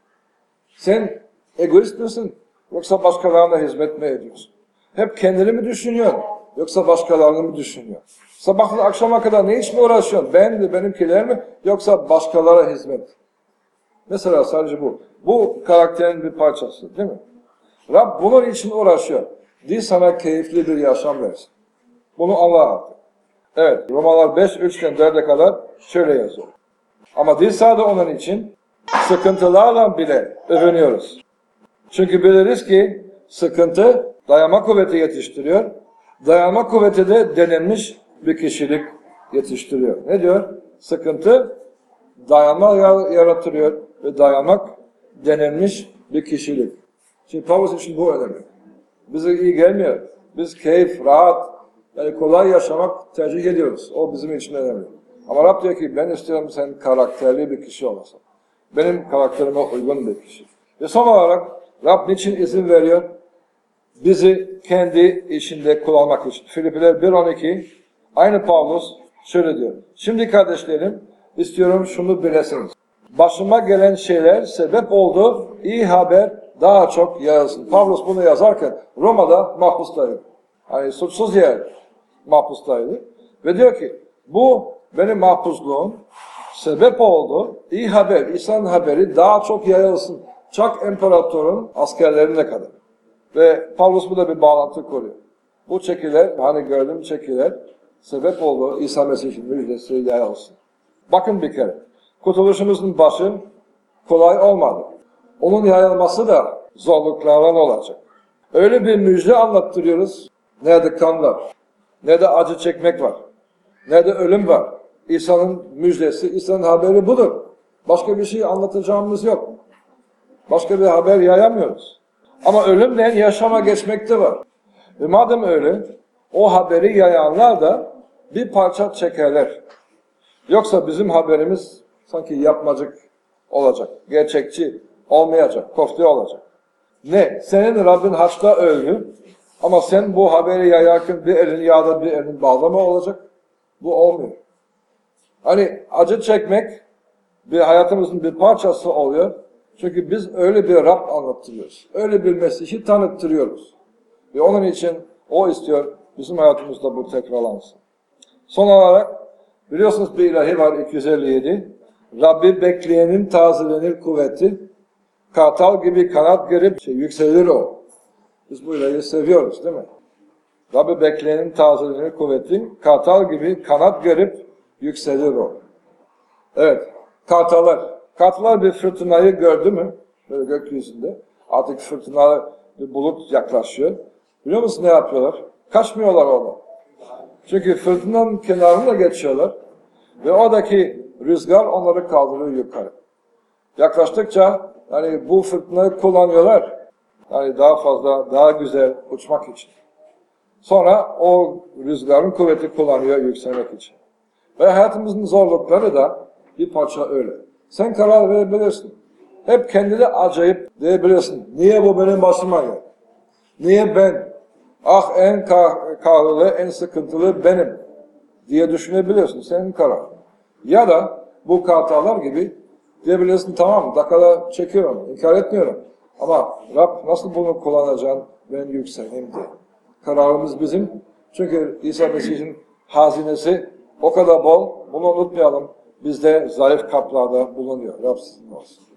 Sen egoist misin? Yoksa başkalarına hizmet mi ediyorsun? Hep kendini mi düşünüyorsun? Yoksa başkalarını mı düşünüyorsun? Sabahtan akşama kadar ne için uğraşıyorsun? Ben mi, benimkiler mi? Yoksa başkalara hizmet? Mesela sadece bu. Bu karakterin bir parçası, değil mi? Rab bunun için uğraşıyor. Değil sana keyifli bir yaşam versin. Bunu anla artık. Evet, Romalar beş, üçten dörde kadar şöyle yazıyor. Ama değil sadece onun için sıkıntılarla bile övünüyoruz. Çünkü biliriz ki sıkıntı dayanma kuvveti yetiştiriyor. Dayanma kuvveti de denenmiş bir kişilik yetiştiriyor. Ne diyor? Sıkıntı dayanma yaratıyor ve dayanmak denenmiş bir kişilik. Şimdi Pavlus için bu önemli. Bize iyi gelmiyor. Biz keyif, rahat, yani kolay yaşamak tercih ediyoruz. O bizim için önemli. Ama Rab diyor ki ben istiyorum sen karakterli bir kişi olasın. Benim karakterime uygun bir kişi. Ve son olarak Rab niçin izin veriyor? Bizi kendi işinde kullanmak için. Filipiler bir on iki aynı Pavlus şöyle diyor. Şimdi kardeşlerim istiyorum şunu bilesiniz. Başıma gelen şeyler sebep oldu. İyi haber daha çok yayılsın. Pavlus bunu yazarken Roma'da mahpustaydı. Yani suçsuz yer mahpustaydı. Ve diyor ki bu benim mahpusluğum sebep oldu. İyi haber, İsa'nın haberi daha çok yayılsın. Çak imparatorun askerlerine kadar. Ve Pavlus burada bir bağlantı kuruyor. Bu çekiler, hani gördüğüm çekiler sebep oldu İsa Mesih'in müjdesi yayılsın. Bakın bir kere, kurtuluşumuzun başı kolay olmadı. Onun yayılması da zorluklarla olacak. Öyle bir müjde anlattırıyoruz. Nerede kan var, nerede acı çekmek var, nerede ölüm var. İsa'nın müjdesi, İsa'nın haberi budur. Başka bir şey anlatacağımız yok. Başka bir haber yayamıyoruz. Ama ölümle yaşama geçmekte var. Ve madem öyle, o haberi yayanlar da bir parça çekerler. Yoksa bizim haberimiz sanki yapmacık olacak, gerçekçi olmayacak, kofte olacak. Ne? Senin Rabbin haçta öldü ama sen bu haberi yayarken bir elin yağda bir elin bağda mı olacak? Bu olmuyor. Hani acı çekmek bir hayatımızın bir parçası oluyor. Çünkü biz öyle bir Rab anlattırıyoruz. Öyle bir Mesih'i tanıttırıyoruz. Ve onun için o istiyor bizim hayatımızda bu tekrarlansın. Son olarak biliyorsunuz bir ilahi var iki yüz elli yedi. Rabbi bekleyenin tazelenir kuvveti. Kartal gibi kanat gerip şey, yükselir o. Biz bu ilahiyi seviyoruz değil mi? Rabbi bekleyenin tazelenir kuvveti. Kartal gibi kanat gerip yükselir o. Evet. Kartallar. Kartallar bir fırtınayı gördü mü? Böyle gökyüzünde. Artık fırtına bir bulut yaklaşıyor. Biliyor musun ne yapıyorlar? Kaçmıyorlar oradan. Çünkü fırtınanın kenarına geçiyorlar. Ve oradaki rüzgar onları kaldırıyor yukarı. Yaklaştıkça yani bu fırtınayı kullanıyorlar. Yani daha fazla, daha güzel uçmak için. Sonra o rüzgarın kuvveti kullanıyor yükselmek için. Ve hayatımızın zorlukları da bir parça öyle. Sen karar verebilirsin. Hep kendine acayip diyebilirsin. Niye bu benim başıma geldi? Niye ben? Ah en kah kahrlı, en sıkıntılı benim diye düşünebilirsin. Senin karar. Ya da bu kartallar gibi diyebilirsin tamam dakikada çekiyorum, inkar etmiyorum. Ama Rab nasıl bunu kullanacağım ben yükseleyim diye. Kararımız bizim. Çünkü İsa Mesih'in hazinesi o kadar bol. Bunu unutmayalım. Bizde zayıf kaplarda bulunuyor. Rab sizinle olsun.